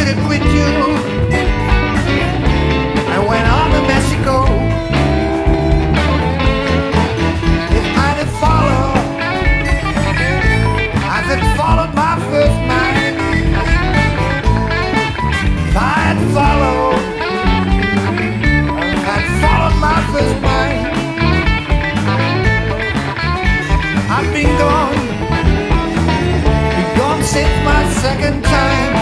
it with you. I went on to Mexico. If I'd have followed, I'd have followed my first mind. If I had followed, I'd followed my first mind. I've been gone since my second time.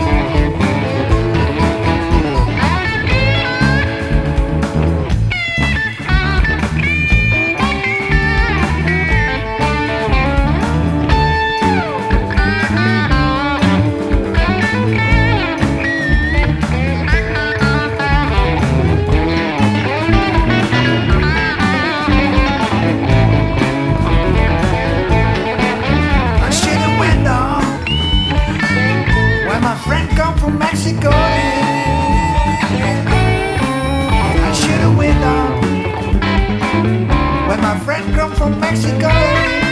From Mexico, I should have went on when my friend come from Mexico.